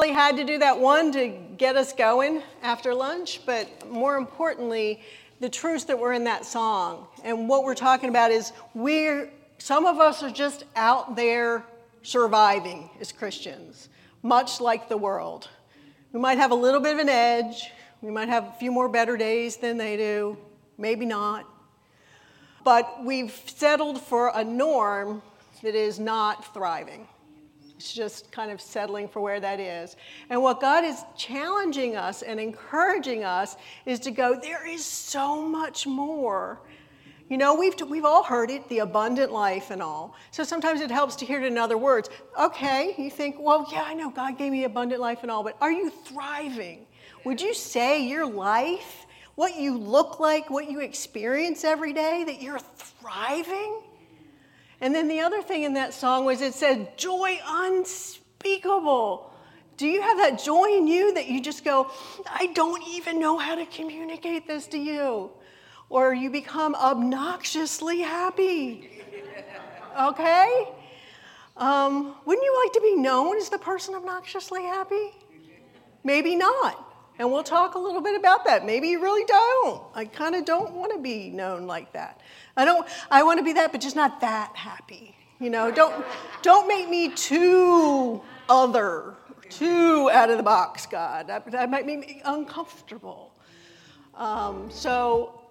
really had to do that one to get us going after lunch, but more importantly, the truths that were in that song. And what we're talking about is some of us are just out there surviving as Christians, much like the world. We might have a little bit of an edge. We might have a few more better days than they do, maybe not. But we've settled for a norm that is not thriving. It's just kind of settling for where that is. And what God is challenging us and encouraging us is to go, there is so much more. You know, we've all heard it, the abundant life and all. So sometimes it helps to hear it in other words. Okay, you think, well, yeah, I know God gave me abundant life and all, but are you thriving? Would you say your life, what you look like, what you experience every day, that you're thriving? And then the other thing in that song was it said, joy unspeakable. Do you have that joy in you that you just go, I don't even know how to communicate this to you? Or you become obnoxiously happy. Okay? Wouldn't you like to be known as the person obnoxiously happy? Maybe not. And we'll talk a little bit about that. Maybe you really don't. I kind of don't want to be known like that. I want to be that, but just not that happy. You know, don't make me too other, too out of the box, God. That might make me uncomfortable. So,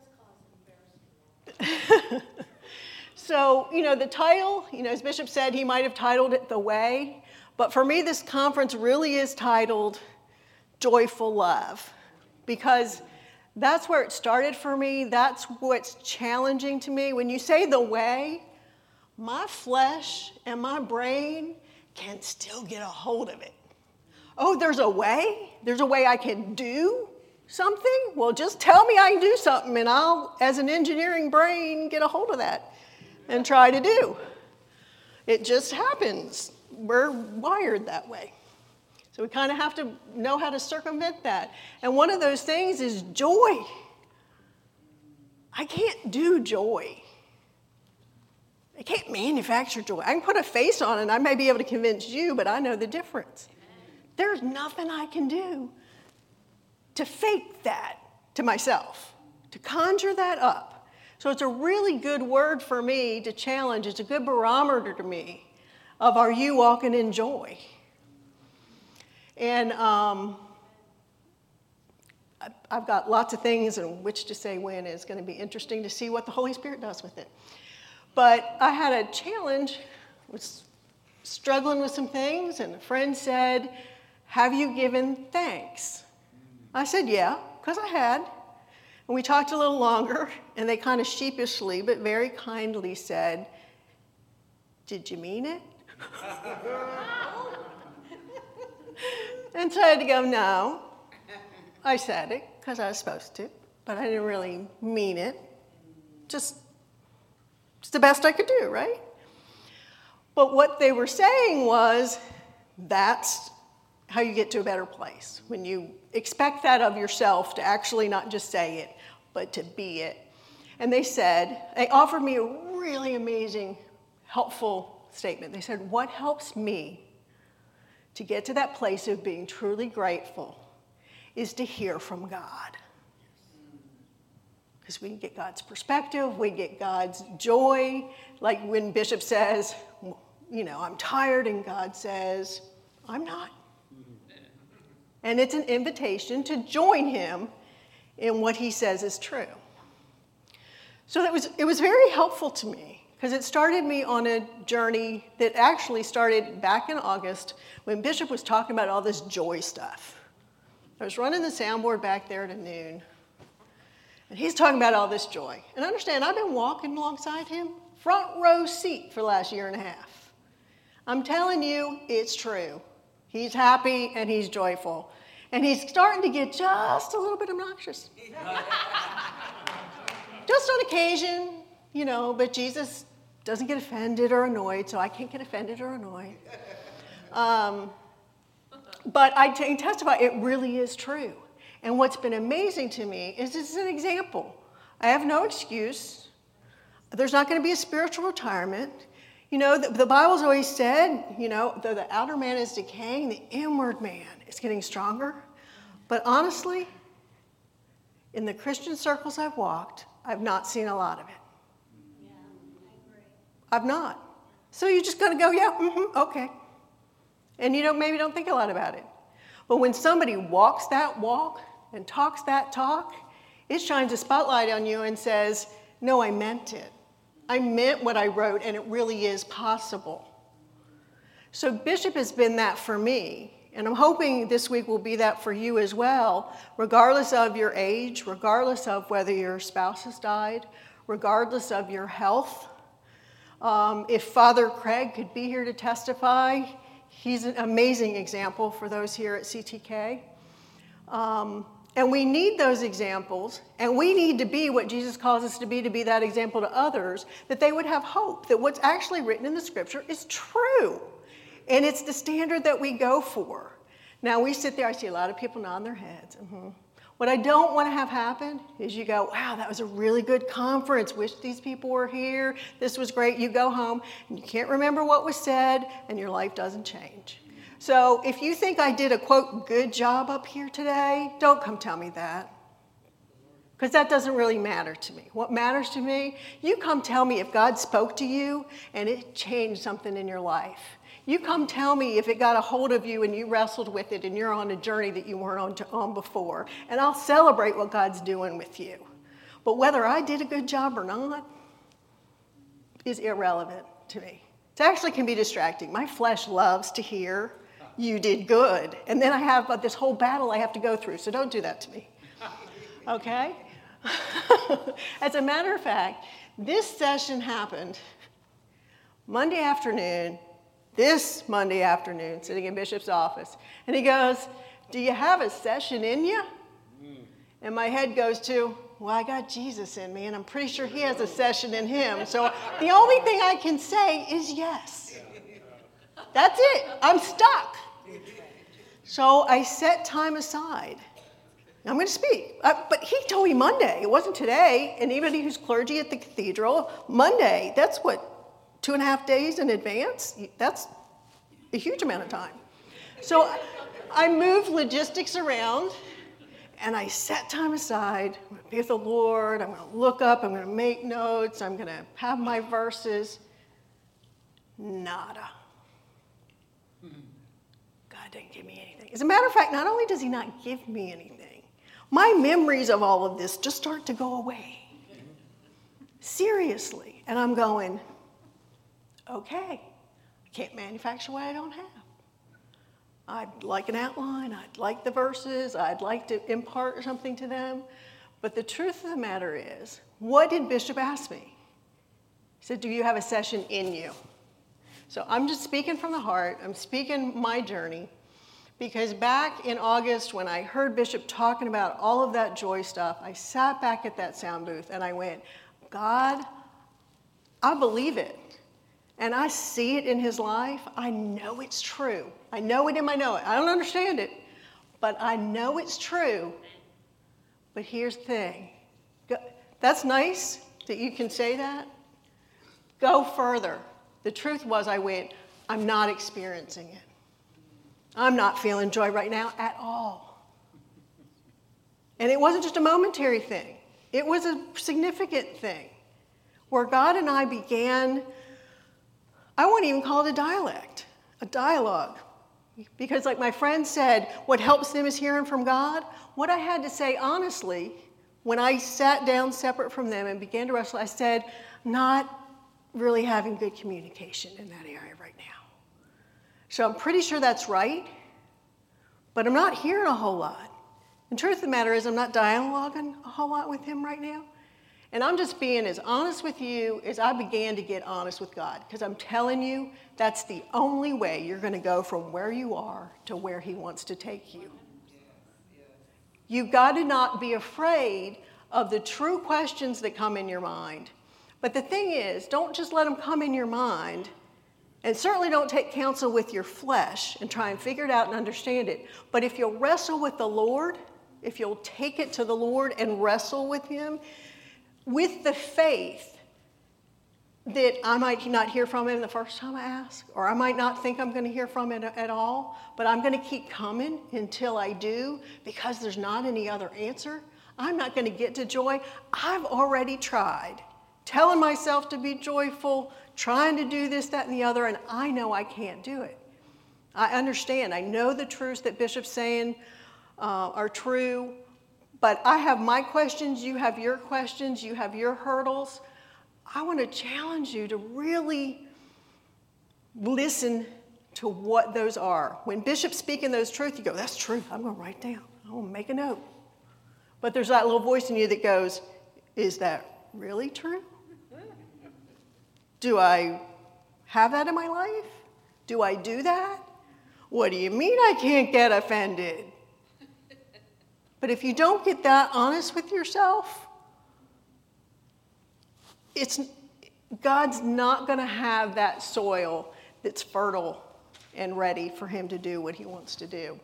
you know, the title, you know, as Bishop said, he might have titled it The Way. But for me, this conference really is titled Joyful Love, because that's where it started for me. That's what's challenging to me. When you say the way, my flesh and my brain can still get a hold of it. Oh, there's a way? There's a way I can do something? Well, just tell me I can do something, and I'll, as an engineering brain, get a hold of that and try to do. It just happens. We're wired that way. So we kind of have to know how to circumvent that. And one of those things is joy. I can't do joy. I can't manufacture joy. I can put a face on it, and I may be able to convince you, but I know the difference. There's nothing I can do to fake that to myself, to conjure that up. So it's a really good word for me to challenge. It's a good barometer to me of, are you walking in joy? And I've got lots of things in which to say when. It's going to be interesting to see what the Holy Spirit does with it. But I had a challenge, was struggling with some things, and a friend said, have you given thanks? I said, yeah, because I had. And we talked a little longer, and they kind of sheepishly but very kindly said, did you mean it? And so I had to go, no, I said it because I was supposed to, but I didn't really mean it. Just it's the best I could do, right? But what they were saying was, that's how you get to a better place. When you expect that of yourself, to actually not just say it, but to be it. And they offered me a really amazing, helpful statement. They said, what helps me to get to that place of being truly grateful is to hear from God. Because we get God's perspective, we get God's joy. Like when Bishop says, you know, I'm tired, and God says, I'm not. And it's an invitation to join him in what he says is true. So it was very helpful to me, because it started me on a journey that actually started back in August when Bishop was talking about all this joy stuff. I was running the soundboard back there at noon, and he's talking about all this joy. And understand, I've been walking alongside him, front row seat for the last year and a half. I'm telling you, it's true. He's happy and he's joyful. And he's starting to get just a little bit obnoxious. Just on occasion, you know, but Jesus doesn't get offended or annoyed, so I can't get offended or annoyed. But I can testify, it really is true. And what's been amazing to me is this is an example. I have no excuse. There's not going to be a spiritual retirement. You know, the Bible's always said, you know, though the outer man is decaying, the inward man is getting stronger. But honestly, in the Christian circles I've walked, I've not seen a lot of it. Yeah, I agree. I've not. So you just got to go, yeah, okay. And you maybe don't think a lot about it. But when somebody walks that walk and talks that talk, it shines a spotlight on you and says, no, I meant it. I meant what I wrote, and it really is possible. So Bishop has been that for me, and I'm hoping this week will be that for you as well, regardless of your age, regardless of whether your spouse has died, regardless of your health. If Father Craig could be here to testify, he's an amazing example for those here at CTK. And we need those examples, and we need to be what Jesus calls us to be that example to others, that they would have hope, that what's actually written in the scripture is true. And it's the standard that we go for. Now, we sit there, I see a lot of people nodding their heads. What I don't want to have happen is you go, wow, that was a really good conference. Wish these people were here. This was great. You go home, and you can't remember what was said, and your life doesn't change. So if you think I did a, quote, good job up here today, don't come tell me that. Because that doesn't really matter to me. What matters to me, you come tell me if God spoke to you and it changed something in your life. You come tell me if it got a hold of you and you wrestled with it and you're on a journey that you weren't on before. And I'll celebrate what God's doing with you. But whether I did a good job or not is irrelevant to me. It actually can be distracting. My flesh loves to hear you did good. And then I have this whole battle I have to go through, so don't do that to me. Okay? As a matter of fact, this session happened Monday afternoon, sitting in Bishop's office. And he goes, do you have a session in you? And my head goes to, well, I got Jesus in me, and I'm pretty sure he has a session in him. So the only thing I can say is yes. That's it. I'm stuck. So I set time aside. I'm going to speak. But he told me Monday. It wasn't today. And anybody who's clergy at the cathedral, Monday, that's what, 2.5 days in advance? That's a huge amount of time. So I moved logistics around, and I set time aside. I'm going to be with the Lord. I'm going to look up. I'm going to make notes. I'm going to have my verses. Nada. God didn't give me anything. As a matter of fact, not only does he not give me anything, my memories of all of this just start to go away. Seriously. And I'm going, okay, I can't manufacture what I don't have. I'd like an outline. I'd like the verses. I'd like to impart something to them. But the truth of the matter is, what did Bishop ask me? He said, do you have a session in you? So I'm just speaking from the heart. I'm speaking my journey. Because back in August, when I heard Bishop talking about all of that joy stuff, I sat back at that sound booth and I went, God, I believe it. And I see it in his life. I know it's true. I know it in my know it. I don't understand it, but I know it's true. But here's the thing. That's nice that you can say that. Go further. The truth was I went, I'm not experiencing it. I'm not feeling joy right now at all. And it wasn't just a momentary thing. It was a significant thing where God and I began, I won't even call it a dialogue. Because like my friend said, what helps them is hearing from God. What I had to say honestly, when I sat down separate from them and began to wrestle, I said, not really having good communication in that area right now. So I'm pretty sure that's right, but I'm not hearing a whole lot. The truth of the matter is I'm not dialoguing a whole lot with him right now. And I'm just being as honest with you as I began to get honest with God. Because I'm telling you, that's the only way you're going to go from where you are to where he wants to take you. You've got to not be afraid of the true questions that come in your mind. But the thing is, don't just let them come in your mind. And certainly don't take counsel with your flesh and try and figure it out and understand it. But if you'll wrestle with the Lord, if you'll take it to the Lord and wrestle with him, with the faith that I might not hear from him the first time I ask, or I might not think I'm going to hear from him at all, but I'm going to keep coming until I do because there's not any other answer. I'm not going to get to joy. I've already tried telling myself to be joyful, trying to do this, that, and the other, and I know I can't do it. I understand. I know the truths that Bishop's saying are true, but I have my questions, you have your questions, you have your hurdles. I want to challenge you to really listen to what those are. When Bishop's speaking those truths, you go, that's true. I'm going to write down. I'm going to make a note. But there's that little voice in you that goes, is that really true? Do I have that in my life? Do I do that? What do you mean I can't get offended? But if you don't get that honest with yourself, God's not going to have that soil that's fertile and ready for him to do what he wants to do.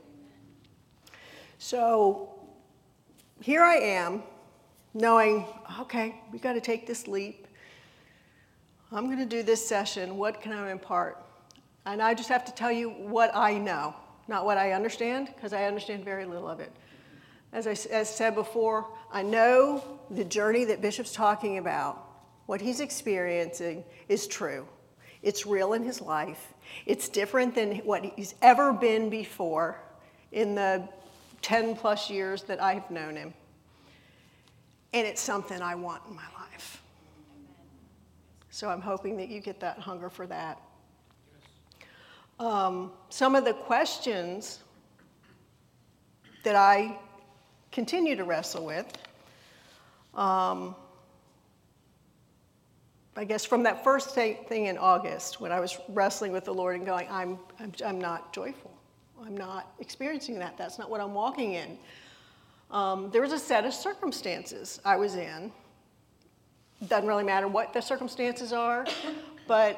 So here I am, knowing, okay, we got to take this leap. I'm going to do this session. What can I impart? And I just have to tell you what I know, not what I understand, because I understand very little of it. As said before, I know the journey that Bishop's talking about. What he's experiencing is true. It's real in his life. It's different than what he's ever been before in the 10 plus years that I've known him. And it's something I want in my life. So I'm hoping that you get that hunger for that. Some of the questions that I continue to wrestle with, I guess from that first thing in August when I was wrestling with the Lord and going, I'm not joyful. I'm not experiencing that. That's not what I'm walking in. There was a set of circumstances I was in. Doesn't really matter what the circumstances are, but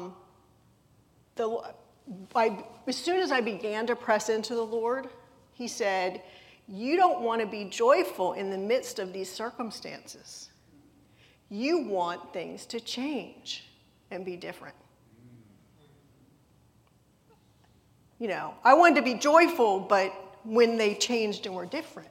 as soon as I began to press into the Lord, he said, you don't want to be joyful in the midst of these circumstances. You want things to change and be different. You know, I wanted to be joyful, but when they changed and were different.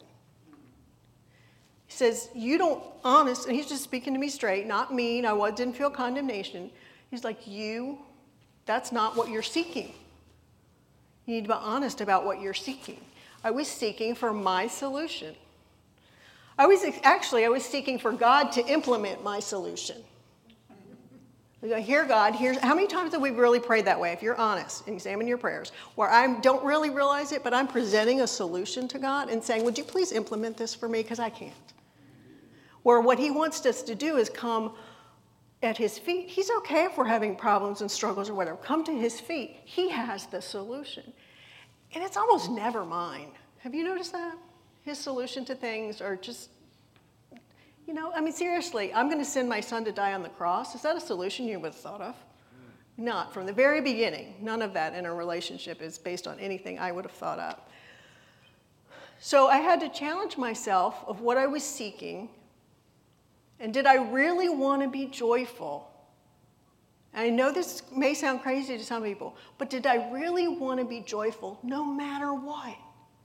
He says, you don't honest, and he's just speaking to me straight, not mean. I didn't feel condemnation. He's like, that's not what you're seeking. You need to be honest about what you're seeking. I was seeking for my solution. I was seeking for God to implement my solution. We go, here, God, how many times have we really prayed that way, if you're honest and examine your prayers, where I don't really realize it, but I'm presenting a solution to God and saying, would you please implement this for me, because I can't. Where what he wants us to do is come at his feet. He's okay if we're having problems and struggles or whatever. Come to his feet. He has the solution. And it's almost never mine. Have you noticed that? His solution to things are just, seriously, I'm going to send my son to die on the cross. Is that a solution you would have thought of? Not. From the very beginning, none of that in a relationship is based on anything I would have thought of. So I had to challenge myself of what I was seeking, and did I really want to be joyful? And I know this may sound crazy to some people, but did I really want to be joyful no matter what?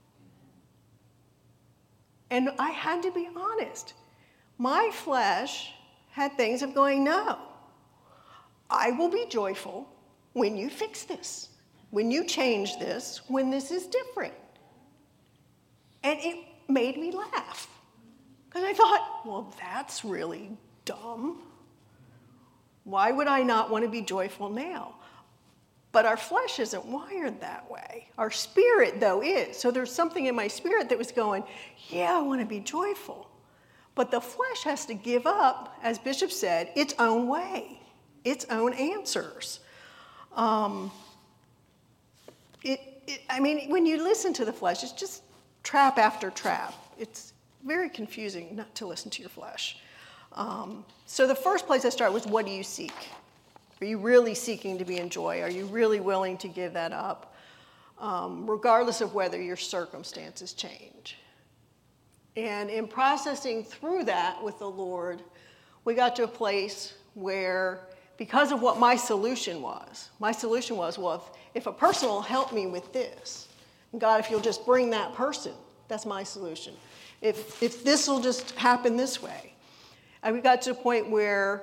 And I had to be honest. My flesh had things of going, no, I will be joyful when you fix this, when you change this, when this is different. And it made me laugh. Because I thought, well, that's really dumb. Why would I not want to be joyful now? But our flesh isn't wired that way. Our spirit, though, is. So there's something in my spirit that was going, yeah, I want to be joyful. But the flesh has to give up, as Bishop said, its own way, its own answers. When you listen to the flesh, it's just trap after trap. It's very confusing not to listen to your flesh. So the first place I start was, what do you seek? Are you really seeking to be in joy? Are you really willing to give that up, regardless of whether your circumstances change? And in processing through that with the Lord, we got to a place where because of what my solution was. My solution was, well, if a person will help me with this, God, if you'll just bring that person, that's my solution. If this will just happen this way. And we got to a point where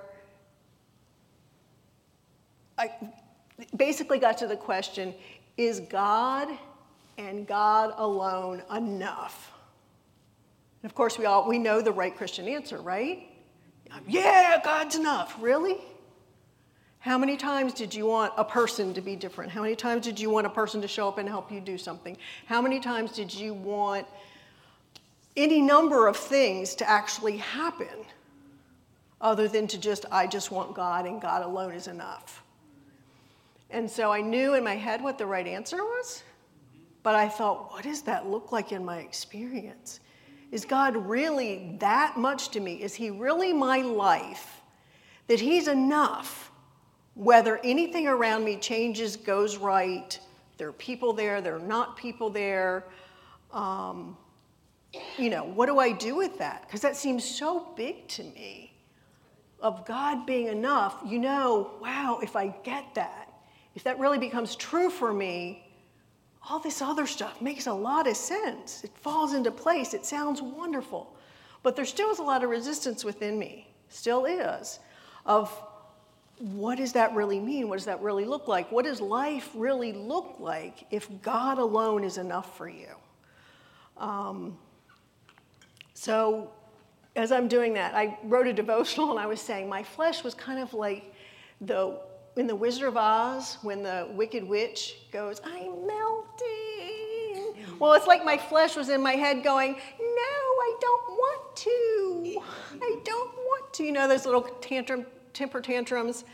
I basically got to the question, is God and God alone enough? And of course, we know the right Christian answer, right? Yeah, God's enough. Really? How many times did you want a person to be different? How many times did you want a person to show up and help you do something? How many times did you want any number of things to actually happen other than to just, I just want God and God alone is enough? And so I knew in my head what the right answer was, but I thought, what does that look like in my experience? Is God really that much to me? Is he really my life? That he's enough? Whether anything around me changes, goes right, there are people there, there are not people there, what do I do with that? Because that seems so big to me, of God being enough. Wow, if I get that, if that really becomes true for me, all this other stuff makes a lot of sense. It falls into place. It sounds wonderful. But there still is a lot of resistance within me, still is, of what does that really mean? What does that really look like? What does life really look like if God alone is enough for you? So as I'm doing that, I wrote a devotional and I was saying my flesh was kind of like in the Wizard of Oz when the Wicked Witch goes, I'm melting. Well, it's like my flesh was in my head going, no, I don't want to. I don't want to. Those little temper tantrums.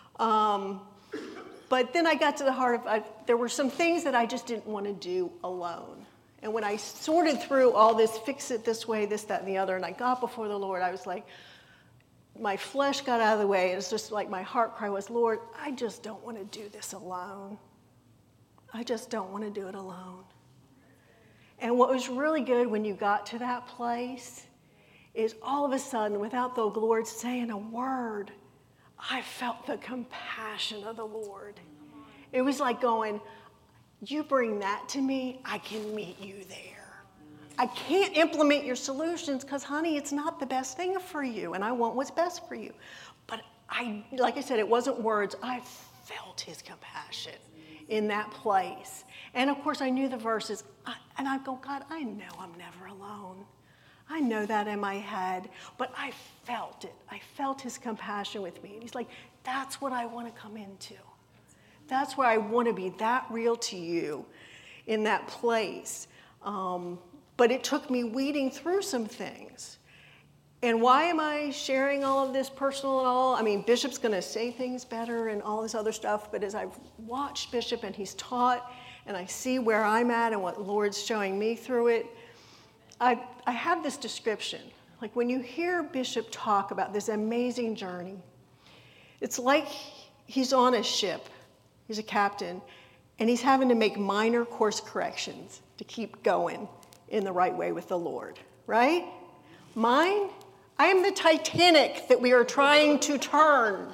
But then I got to the heart of, there were some things that I just didn't want to do alone. And when I sorted through all this, fix it this way, this, that, and the other, and I got before the Lord, I was like, my flesh got out of the way. It's just like my heart cry was, Lord, I just don't want to do this alone. I just don't want to do it alone. And what was really good when you got to that place is all of a sudden, without the Lord saying a word, I felt the compassion of the Lord. It was like going, you bring that to me, I can meet you there. I can't implement your solutions because, honey, it's not the best thing for you, and I want what's best for you. But like I said, it wasn't words. I felt his compassion in that place. And, of course, I knew the verses, and I go, God, I know I'm never alone. I know that in my head, but I felt it. I felt his compassion with me. And he's like, that's what I want to come into. That's where I want to be, that real to you in that place. But it took me weeding through some things. And why am I sharing all of this personal and all? I mean, Bishop's going to say things better and all this other stuff, but as I've watched Bishop and he's taught, and I see where I'm at and what the Lord's showing me through it, I have this description. Like when you hear Bishop talk about this amazing journey, it's like he's on a ship. He's a captain, and he's having to make minor course corrections to keep going in the right way with the Lord, right? I am the Titanic that we are trying to turn,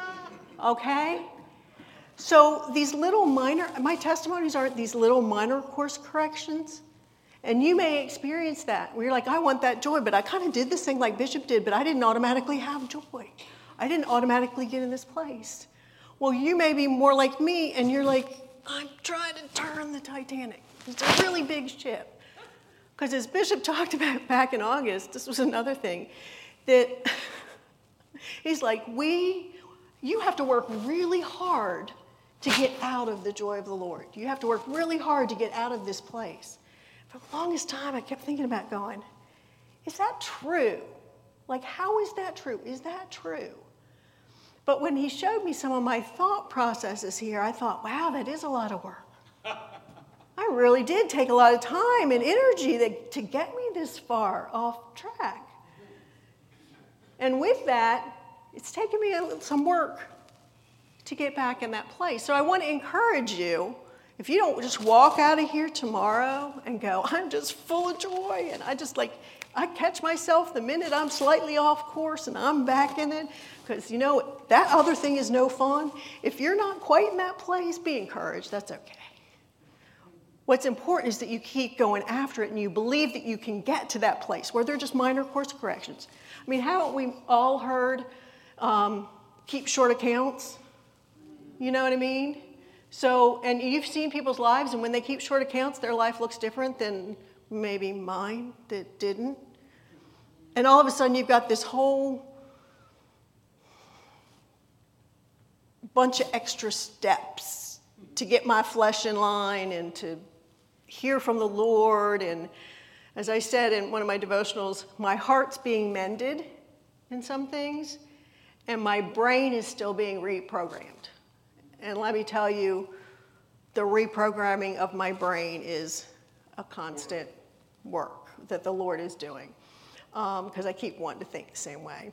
okay? So these little my testimonies aren't these little minor course corrections. And you may experience that, where you're like, I want that joy, but I kind of did this thing like Bishop did, but I didn't automatically have joy. I didn't automatically get in this place. Well, you may be more like me, and you're like, I'm trying to turn the Titanic. It's a really big ship. Because as Bishop talked about back in August, this was another thing, that he's like, you have to work really hard to get out of the joy of the Lord. You have to work really hard to get out of this place. For the longest time, I kept thinking about going, is that true? Like, how is that true? Is that true? But when he showed me some of my thought processes here, I thought, wow, that is a lot of work. I really did take a lot of time and energy to get me this far off track. And with that, it's taken me some work to get back in that place. So I want to encourage you If you don't just walk out of here tomorrow and go, I'm just full of joy, and I catch myself the minute I'm slightly off course and I'm back in it, because that other thing is no fun. If you're not quite in that place, be encouraged. That's okay. What's important is that you keep going after it and you believe that you can get to that place where they're just minor course corrections. I mean, haven't we all heard keep short accounts? You know what I mean? So, and you've seen people's lives, and when they keep short accounts, their life looks different than maybe mine that didn't. And all of a sudden, you've got this whole bunch of extra steps to get my flesh in line and to hear from the Lord. And as I said in one of my devotionals, my heart's being mended in some things, and my brain is still being reprogrammed. And let me tell you, the reprogramming of my brain is a constant work that the Lord is doing, because I keep wanting to think the same way.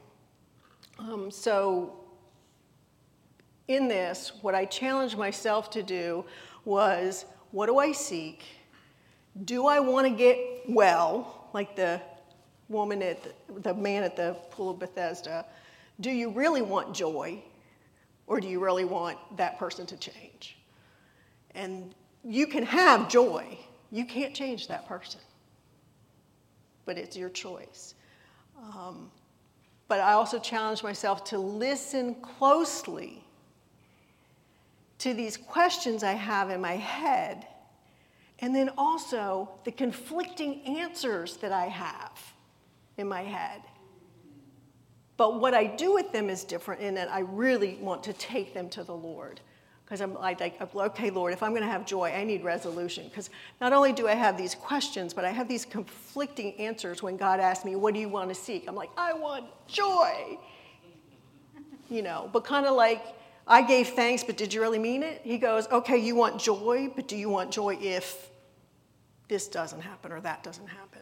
So in this, what I challenged myself to do was, what do I seek? Do I want to get well, like the man at the pool of Bethesda? Do you really want joy? Or do you really want that person to change? And you can have joy. You can't change that person. But it's your choice. But I also challenge myself to listen closely to these questions I have in my head, and then also the conflicting answers that I have in my head. But what I do with them is different in that I really want to take them to the Lord. Because I'm like, okay, Lord, if I'm going to have joy, I need resolution. Because not only do I have these questions, but I have these conflicting answers when God asks me, what do you want to seek? I'm like, I want joy. But kind of like, I gave thanks, but did you really mean it? He goes, okay, you want joy, but do you want joy if this doesn't happen or that doesn't happen?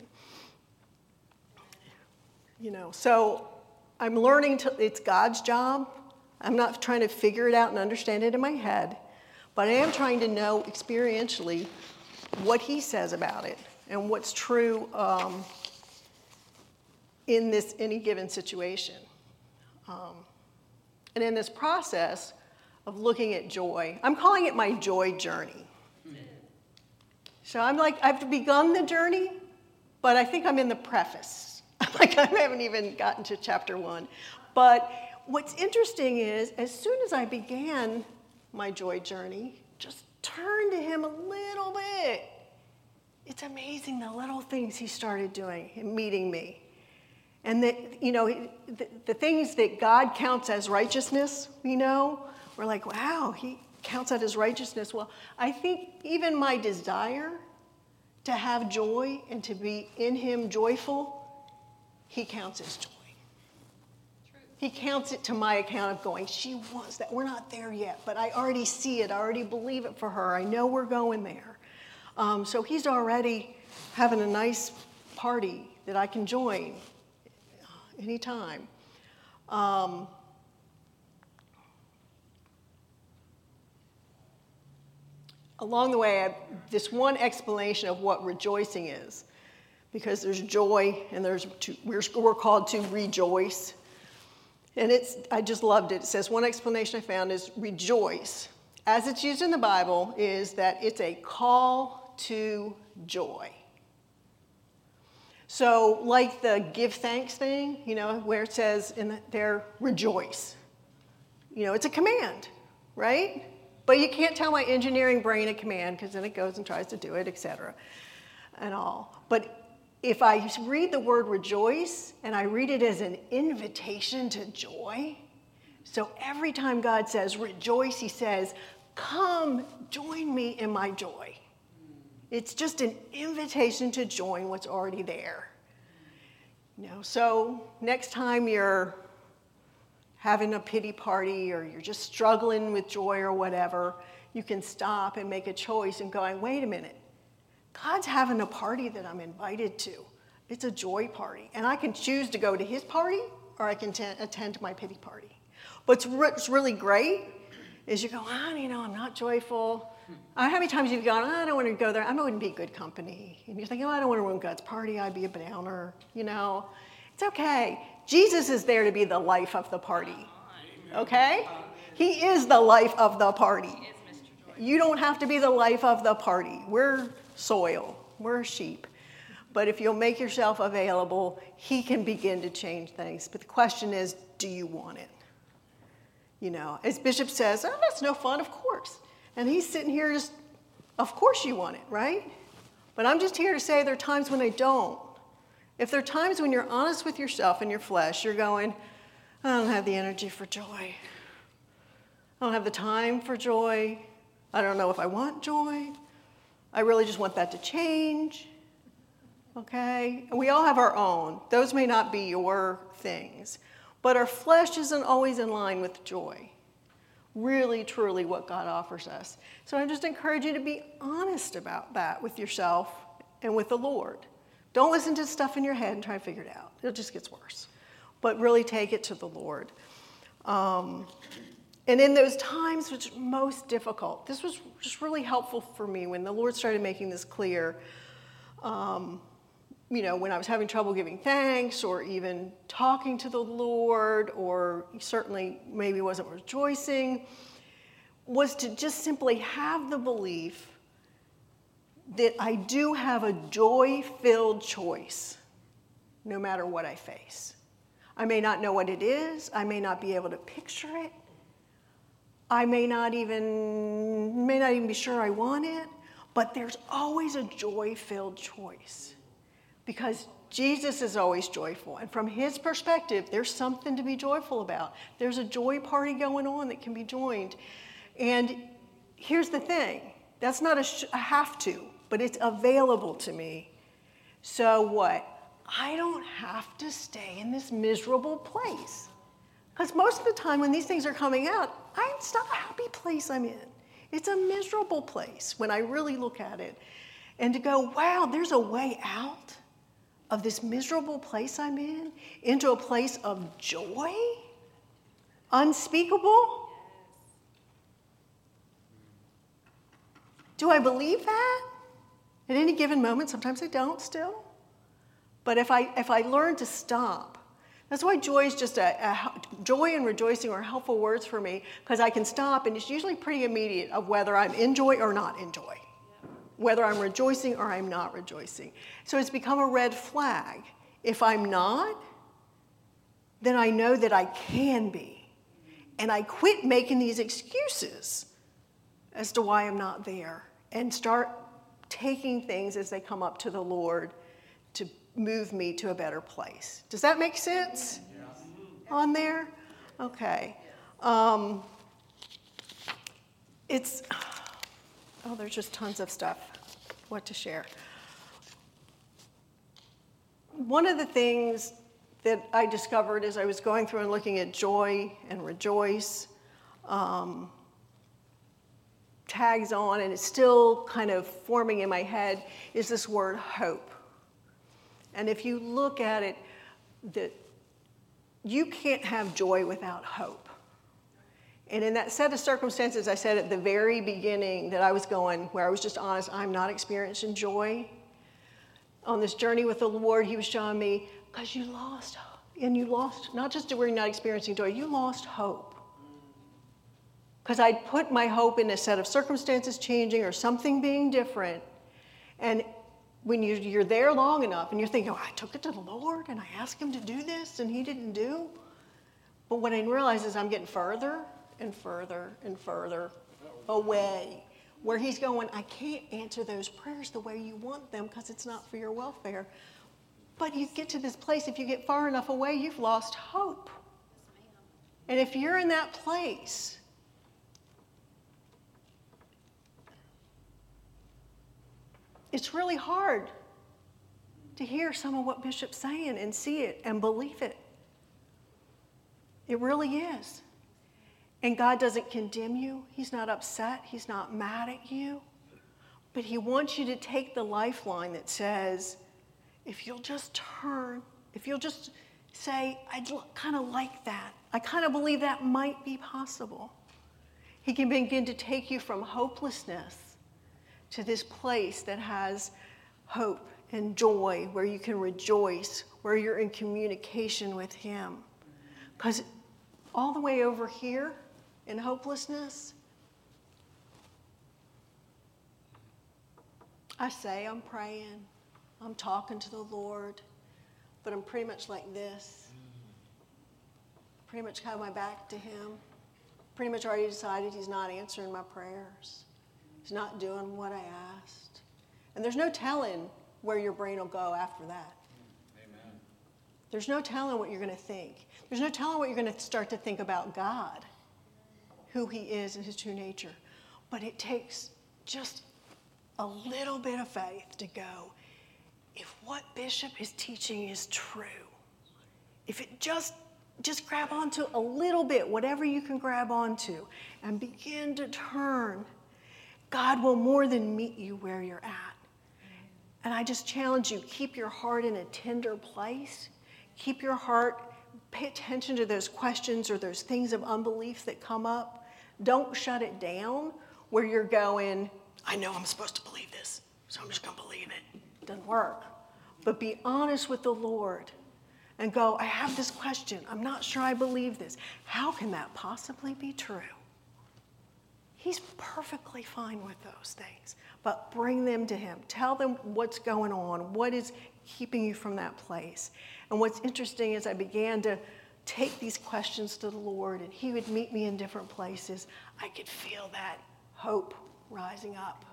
So I'm learning it's God's job. I'm not trying to figure it out and understand it in my head, but I am trying to know experientially what he says about it and what's true in any given situation. And in this process of looking at joy, I'm calling it my joy journey. So I've begun the journey, but I think I'm in the preface. I haven't even gotten to chapter 1. But what's interesting is, as soon as I began my joy journey, just turn to him a little bit. It's amazing the little things he started doing in meeting me. And that, the things that God counts as righteousness, we're like, wow, he counts that as righteousness. Well, I think even my desire to have joy and to be in him joyful, he counts as joy. True. He counts it to my account of going, she wants that. We're not there yet, but I already see it. I already believe it for her. I know we're going there. So he's already having a nice party that I can join anytime. Along the way, this one explanation of what rejoicing is, because there's joy and we're called to rejoice. And I just loved it. It says, one explanation I found is rejoice, as it's used in the Bible, is that it's a call to joy. So like the give thanks thing, where it says there, rejoice. It's a command, right? But you can't tell my engineering brain a command, because then it goes and tries to do it, etc. and all. But if I read the word rejoice and I read it as an invitation to joy, so every time God says rejoice, he says, come join me in my joy. It's just an invitation to join what's already there. So next time you're having a pity party or you're just struggling with joy or whatever, you can stop and make a choice and going, wait a minute. God's having a party that I'm invited to. It's a joy party. And I can choose to go to his party or I can attend my pity party. What's really great is you go, I'm not joyful. How many times you've gone, I don't want to go there. I wouldn't be good company. And you're thinking, I don't want to ruin God's party. I'd be a downer, It's okay. Jesus is there to be the life of the party. Okay? He is the life of the party. You don't have to be the life of the party. We're soil. We're sheep. But if you'll make yourself available, he can begin to change things. But the question is, do you want it? As Bishop says, oh, that's no fun, of course. And he's sitting here just, of course you want it, right? But I'm just here to say there are times when I don't. If there are times when you're honest with yourself and your flesh, you're going, I don't have the energy for joy. I don't have the time for joy. I don't know if I want joy. I really just want that to change. Okay? And we all have our own. Those may not be your things. But our flesh isn't always in line with joy. Really, truly what God offers us. So I just encourage you to be honest about that with yourself and with the Lord. Don't listen to stuff in your head and try to figure it out. It just gets worse. But really take it to the Lord. And in those times which are most difficult, this was just really helpful for me when the Lord started making this clear. When I was having trouble giving thanks or even talking to the Lord, or certainly maybe wasn't rejoicing, was to just simply have the belief that I do have a joy-filled choice no matter what I face. I may not know what it is. I may not be able to picture it. I may not even be sure I want it, but there's always a joy-filled choice. Because Jesus is always joyful. And from his perspective, there's something to be joyful about. There's a joy party going on that can be joined. And here's the thing. That's not a have to, but it's available to me. So what? I don't have to stay in this miserable place. Because most of the time when these things are coming out, it's not a happy place I'm in. It's a miserable place when I really look at it. And to go, wow, there's a way out of this miserable place I'm in into a place of joy, unspeakable. Do I believe that? At any given moment, sometimes I don't still. But if I learn to stop, that's why joy is just joy and rejoicing are helpful words for me, because I can stop, and it's usually pretty immediate of whether I'm in joy or not in joy. Whether I'm rejoicing or I'm not rejoicing. So it's become a red flag. If I'm not, then I know that I can be. And I quit making these excuses as to why I'm not there and start taking things as they come up to the Lord to move me to a better place. Does that make sense on there? Okay. There's just tons of stuff, what to share. One of the things that I discovered as I was going through and looking at joy and rejoice, tags on, and it's still kind of forming in my head, is this word hope. And if you look at it, that you can't have joy without hope. And in that set of circumstances, I said at the very beginning that I was going, where I was just honest, I'm not experiencing joy. On this journey with the Lord, he was showing me, because you lost hope. And you lost, not just were you not experiencing joy, you lost hope. Because I'd put my hope in a set of circumstances changing or something being different. And when you're there long enough and you're thinking, I took it to the Lord and I asked him to do this and he didn't do. But what I realize is I'm getting further and further and further away, where he's going, I can't answer those prayers the way you want them because it's not for your welfare. But you get to this place, if you get far enough away, you've lost hope. And if you're in that place, it's really hard to hear some of what Bishop's saying and see it and believe it. It really is. And God doesn't condemn you. He's not upset. He's not mad at you. But he wants you to take the lifeline that says, if you'll just turn, if you'll just say, I'd kind of like that. I kind of believe that might be possible. He can begin to take you from hopelessness to this place that has hope and joy, where you can rejoice, where you're in communication with him. Because all the way over here in hopelessness, I say I'm praying, I'm talking to the Lord, but I'm pretty much like this. Pretty much have my back to him. Pretty much already decided he's not answering my prayers. He's not doing what I asked. And there's no telling where your brain will go after that. Amen. There's no telling what you're going to think. There's no telling what you're going to start to think about God, who he is and his true nature. But it takes just a little bit of faith to go, if what Bishop is teaching is true, if it just grab onto a little bit, whatever you can grab onto, and begin to turn, God will more than meet you where you're at. And I just challenge you, keep your heart in a tender place. Keep your heart, pay attention to those questions or those things of unbelief that come up. Don't shut it down where you're going, I know I'm supposed to believe this, so I'm just going to believe it. It doesn't work. But be honest with the Lord and go, I have this question. I'm not sure I believe this. How can that possibly be true? He's perfectly fine with those things, but bring them to him. Tell them what's going on, what is keeping you from that place. And what's interesting is I began to take these questions to the Lord, and he would meet me in different places. I could feel that hope rising up.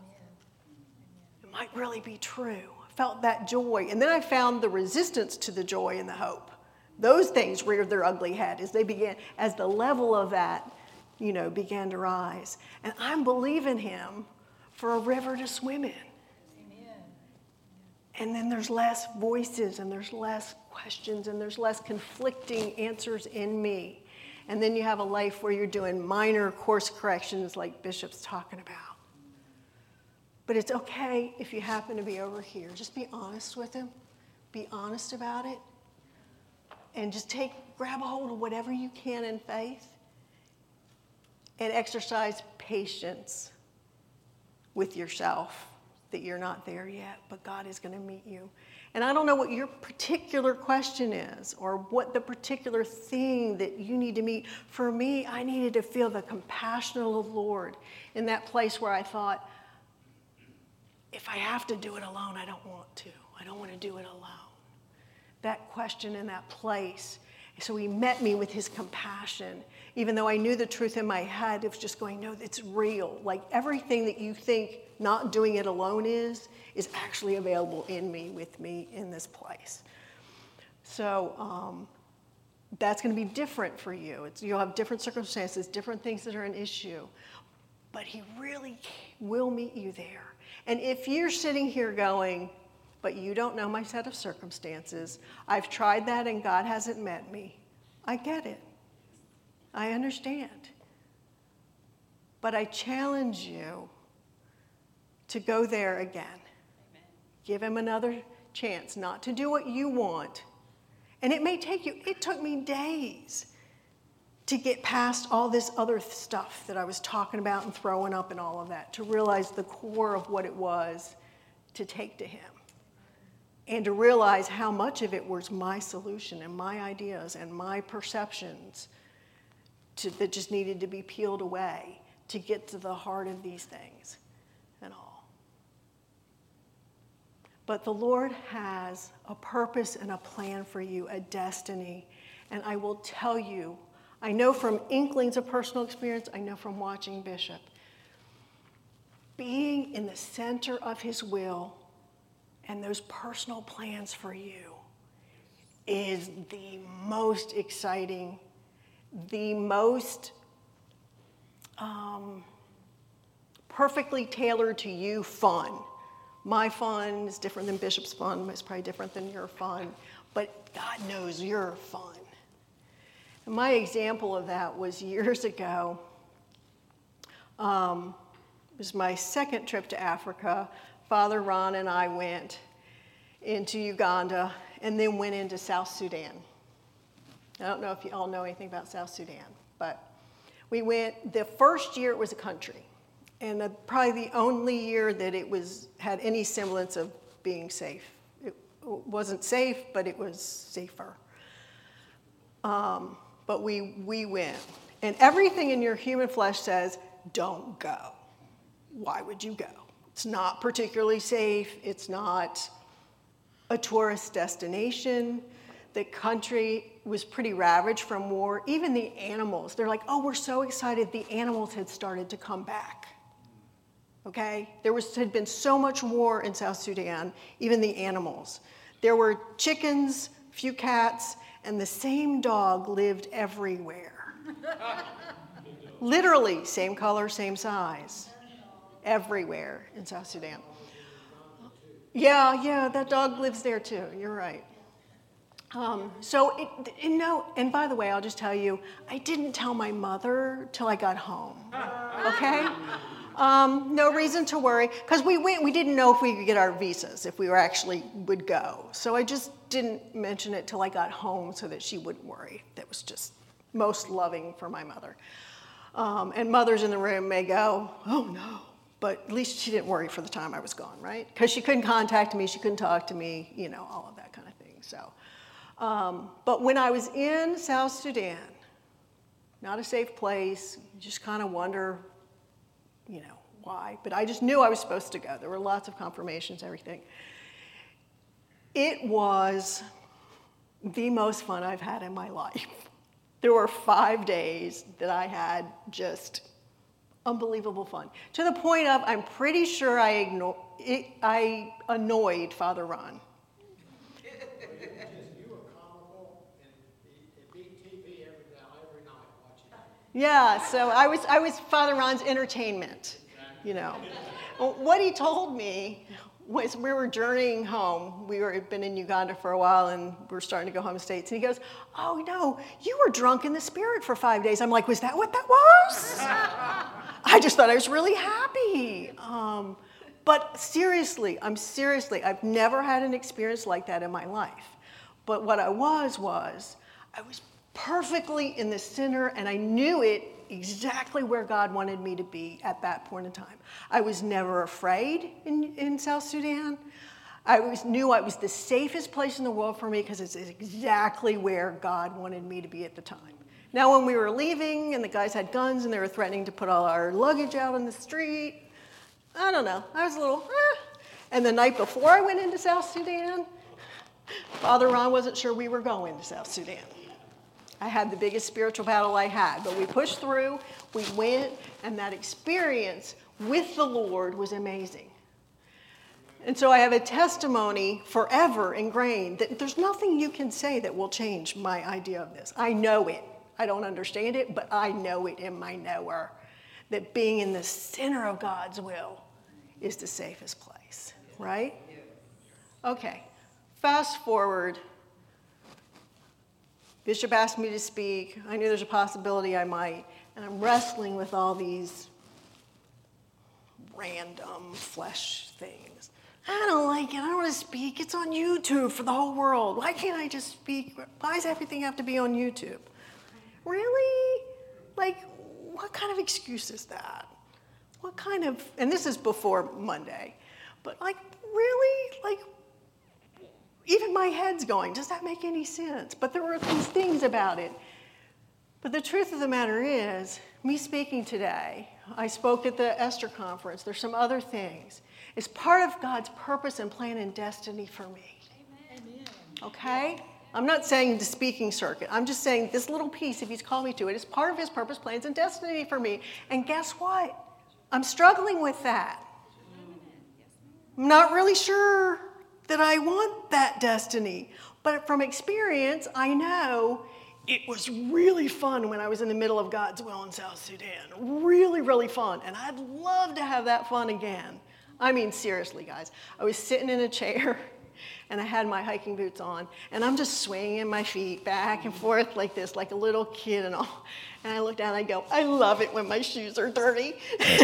It might really be true. I felt that joy. And then I found the resistance to the joy and the hope. Those things reared their ugly head as the level of that began to rise. And I'm believing him for a river to swim in. Amen. And then there's less voices and there's less questions and there's less conflicting answers in me. And then you have a life where you're doing minor course corrections like Bishop's talking about. But it's okay if you happen to be over here. Just be honest with him. Be honest about it. And just grab a hold of whatever you can in faith. And exercise patience with yourself that you're not there yet, but God is going to meet you. And I don't know what your particular question is or what the particular thing that you need to meet. For me, I needed to feel the compassion of the Lord in that place where I thought, if I have to do it alone, I don't want to. I don't want to do it alone. That question in that place. So he met me with his compassion. Even though I knew the truth in my head, it was just going, no, it's real. Like everything that you think not doing it alone is actually available in me, with me in this place. So that's going to be different for you. You'll have different circumstances, different things that are an issue. But he really will meet you there. And if you're sitting here going, but you don't know my set of circumstances, I've tried that and God hasn't met me, I get it. I understand. But I challenge you to go there again. Amen. Give him another chance, not to do what you want. And it took me days to get past all this other stuff that I was talking about and throwing up and all of that, to realize the core of what it was to take to him. And to realize how much of it was my solution and my ideas and my perceptions that just needed to be peeled away to get to the heart of these things and all. But the Lord has a purpose and a plan for you, a destiny. And I will tell you, I know from inklings of personal experience, I know from watching Bishop, being in the center of his will and those personal plans for you is the most exciting, the most perfectly tailored to you fun. My fun is different than Bishop's fun. It's probably different than your fun. But God knows your fun. And my example of that was years ago. It was my second trip to Africa. Father Ron and I went into Uganda and then went into South Sudan. I don't know if you all know anything about South Sudan, but We went, the first year it was a country, and probably the only year that it had any semblance of being safe. It wasn't safe, but it was safer. But we went. And everything in your human flesh says, don't go. Why would you go? It's not particularly safe. It's not a tourist destination. The country was pretty ravaged from war. Even the animals, they're like, oh, we're so excited. The animals had started to come back. Okay? Had been so much war in South Sudan, even the animals. There were chickens, few cats, and the same dog lived everywhere. Literally, same color, same size. Everywhere in South Sudan. Yeah, that dog lives there too. You're right. And by the way, I'll just tell you, I didn't tell my mother till I got home. Okay? No reason to worry, because we didn't know if we could get our visas, if we would go. So I just didn't mention it till I got home so that she wouldn't worry. That was just most loving for my mother. And mothers in the room may go, oh no, but at least she didn't worry for the time I was gone, right? Because she couldn't contact me, she couldn't talk to me, all of that kind of thing. So, but when I was in South Sudan, not a safe place, you just kind of wonder, why. But I just knew I was supposed to go. There were lots of confirmations, everything. It was the most fun I've had in my life. There were 5 days that I had just unbelievable fun. To the point of, I'm pretty sure I annoyed Father Ron. You were comical, and it beat TV every night watching it. Yeah, so I was Father Ron's entertainment, Well, what he told me was we were journeying home. Had been in Uganda for a while, and we were starting to go home to the States. And he goes, oh, no, you were drunk in the spirit for 5 days. I'm like, was that what that was? I just thought I was really happy. But seriously, I've never had an experience like that in my life. But what I was perfectly in the center, and I knew it exactly where God wanted me to be at that point in time. I was never afraid in South Sudan. I knew it was the safest place in the world for me because it's exactly where God wanted me to be at the time. Now, when we were leaving and the guys had guns and they were threatening to put all our luggage out on the street, I don't know. I was a little, And the night before I went into South Sudan, Father Ron wasn't sure we were going to South Sudan. I had the biggest spiritual battle I had, but we pushed through, we went, and that experience with the Lord was amazing. And so I have a testimony forever ingrained that there's nothing you can say that will change my idea of this. I know it. I don't understand it, but I know it in my knower, that being in the center of God's will is the safest place, right? Okay, fast forward. Bishop asked me to speak. I knew there's a possibility I might. And I'm wrestling with all these random flesh things. I don't like it. I don't want to speak. It's on YouTube for the whole world. Why can't I just speak? Why does everything have to be on YouTube? Really? What kind of excuse is that? What kind of, and this is before Monday, but really? Even my head's going, does that make any sense? But there were these things about it. But the truth of the matter is, me speaking today, I spoke at the Esther conference. There's some other things. It's part of God's purpose and plan and destiny for me. Amen. Okay? I'm not saying the speaking circuit. I'm just saying this little piece, if he's called me to it, is part of his purpose, plans, and destiny for me. And guess what? I'm struggling with that. I'm not really sure that I want that destiny. But from experience, I know it was really fun when I was in the middle of God's will in South Sudan. Really, really fun. And I'd love to have that fun again. I mean, seriously, guys. I was sitting in a chair, and I had my hiking boots on, and I'm just swinging my feet back and forth like this, like a little kid and all. And I look down and I go, I love it when my shoes are dirty.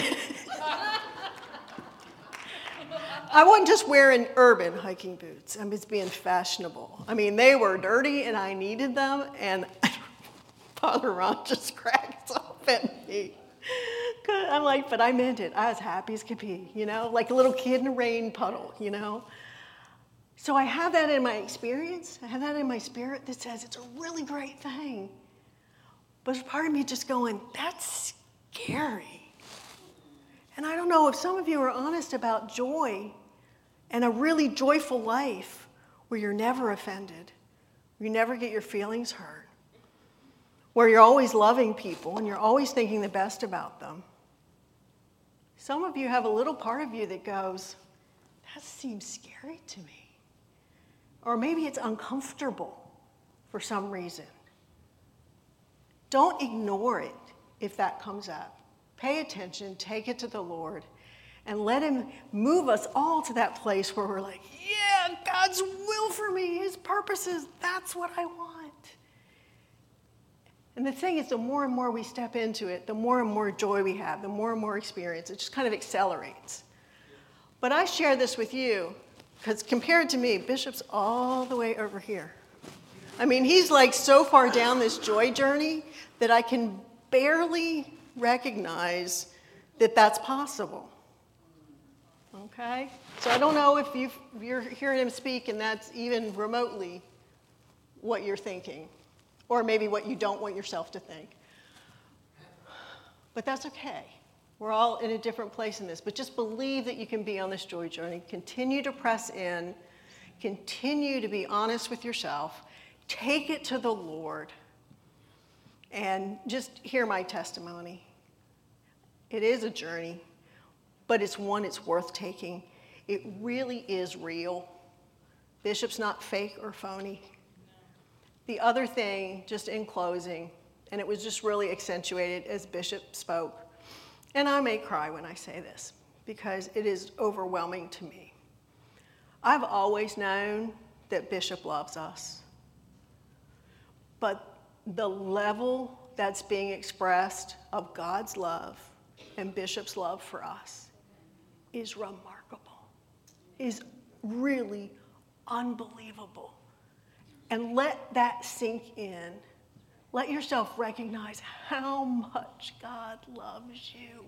I wasn't just wearing urban hiking boots. I was being fashionable. I mean, they were dirty, and I needed them, and Father Ron just cracks up. at me. I'm like, but I meant it. I was happy as could be, like a little kid in a rain puddle, So I have that in my experience. I have that in my spirit that says it's a really great thing. But there's part of me just going, that's scary. And I don't know if some of you are honest about joy and a really joyful life where you're never offended, where you never get your feelings hurt, where you're always loving people and you're always thinking the best about them. Some of you have a little part of you that goes, that seems scary to me. Or maybe it's uncomfortable for some reason. Don't ignore it if that comes up. Pay attention, take it to the Lord, and let him move us all to that place where we're like, yeah, God's will for me, his purposes, that's what I want. And the thing is, the more and more we step into it, the more and more joy we have, the more and more experience. It just kind of accelerates. But I share this with you because compared to me, Bishop's all the way over here. I mean, he's like so far down this joy journey that I can barely recognize that that's possible. Okay? So I don't know if you're hearing him speak and that's even remotely what you're thinking, or maybe what you don't want yourself to think. But that's okay. We're all in a different place in this, but just believe that you can be on this joy journey. Continue to press in. Continue to be honest with yourself. Take it to the Lord. And just hear my testimony. It is a journey, but it's one it's worth taking. It really is real. Bishop's not fake or phony. The other thing, just in closing, and it was just really accentuated as Bishop spoke, and I may cry when I say this because it is overwhelming to me. I've always known that Bishop loves us, but the level that's being expressed of God's love and Bishop's love for us is remarkable, is really unbelievable. And let that sink in. Let yourself recognize how much God loves you.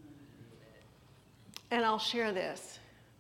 And I'll share this.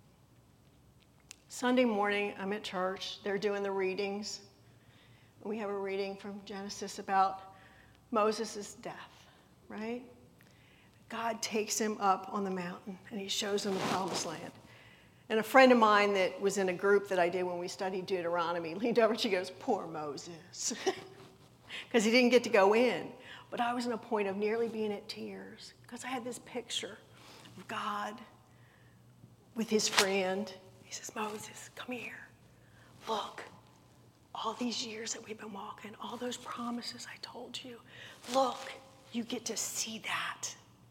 Sunday morning, I'm at church. They're doing the readings. We have a reading from Genesis about Moses' death, right? God takes him up on the mountain, and he shows him the promised land. And a friend of mine that was in a group that I did when we studied Deuteronomy leaned over and she goes, poor Moses, because he didn't get to go in. But I was in a point of nearly being at tears because I had this picture of God with his friend. He says, Moses, come here. Look, all these years that we've been walking, all those promises I told you, look, you get to see that.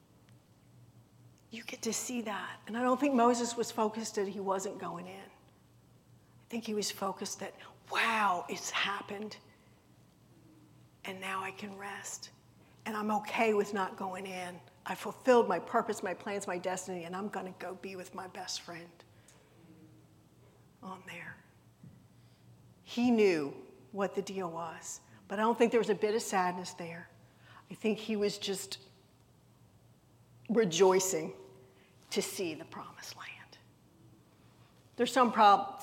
You get to see that. And I don't think Moses was focused that he wasn't going in. I think he was focused that, wow, it's happened. And now I can rest. And I'm okay with not going in. I fulfilled my purpose, my plans, my destiny, and I'm going to go be with my best friend on there. He knew what the deal was. But I don't think there was a bit of sadness there. I think he was just rejoicing to see the promised land. There's some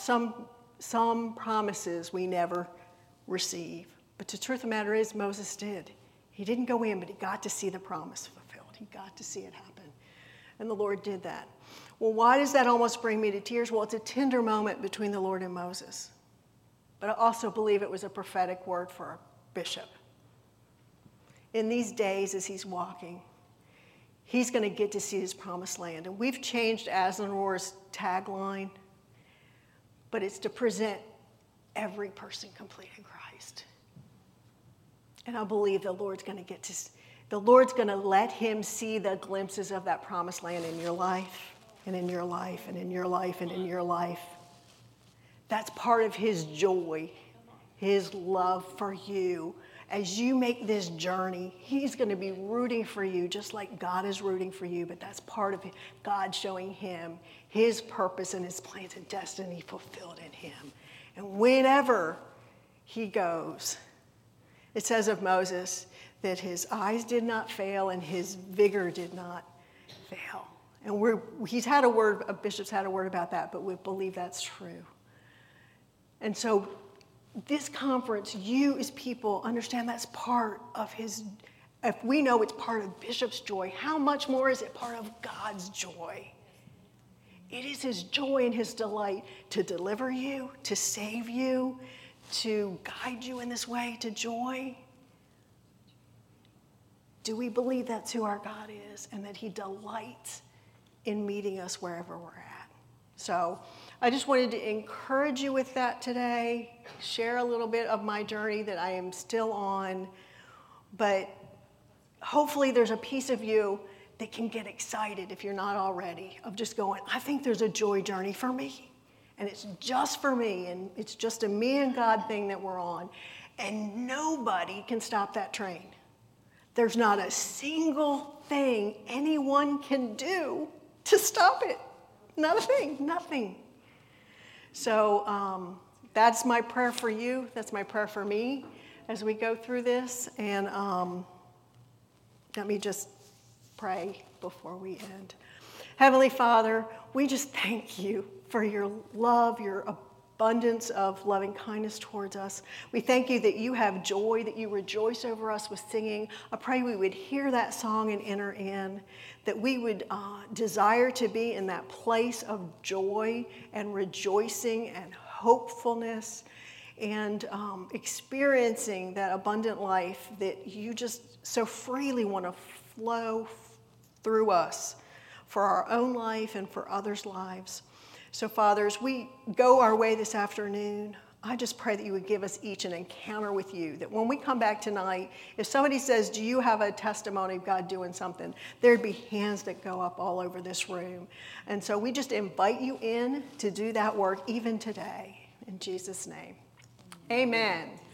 promises we never receive, but the truth of the matter is Moses did. He didn't go in, but he got to see the promise fulfilled. He got to see it happen, and the Lord did that. Well, why does that almost bring me to tears? Well, it's a tender moment between the Lord and Moses, but I also believe it was a prophetic word for our bishop. In these days as he's walking, he's going to get to see his promised land. And we've changed Aslan-Roar's tagline, but it's to present every person complete in Christ. And I believe the Lord's going to let him see the glimpses of that promised land in your life, and in your life, and in your life, and in your life. That's part of his joy, his love for you. As you make this journey, he's going to be rooting for you just like God is rooting for you, but that's part of God showing him his purpose and his plans and destiny fulfilled in him. And whenever he goes, it says of Moses that his eyes did not fail and his vigor did not fail. And he's had a word, Bishop's had a word about that, but we believe that's true. And so this conference, you as people understand that's part of his, if we know it's part of Bishop's joy, how much more is it part of God's joy? It is his joy and his delight to deliver you, to save you, to guide you in this way to joy. Do we believe that's who our God is and that he delights in meeting us wherever we're at? So I just wanted to encourage you with that today, share a little bit of my journey that I am still on, but hopefully there's a piece of you that can get excited if you're not already, of just going, I think there's a joy journey for me, and it's just for me, and it's just a me and God thing that we're on, and nobody can stop that train. There's not a single thing anyone can do to stop it. Not a thing, nothing. So that's my prayer for you. That's my prayer for me as we go through this. And let me just pray before we end. Heavenly Father, we just thank you for your love, your abundance of loving kindness towards us. We thank you that you have joy, that you rejoice over us with singing. I pray we would hear that song and enter in, that we would desire to be in that place of joy and rejoicing and hopefulness and experiencing that abundant life that you just so freely want to flow through us for our own life and for others' lives. So, Father, as we go our way this afternoon, I just pray that you would give us each an encounter with you, that when we come back tonight, if somebody says, do you have a testimony of God doing something, there'd be hands that go up all over this room. And so we just invite you in to do that work even today. In Jesus' name, amen.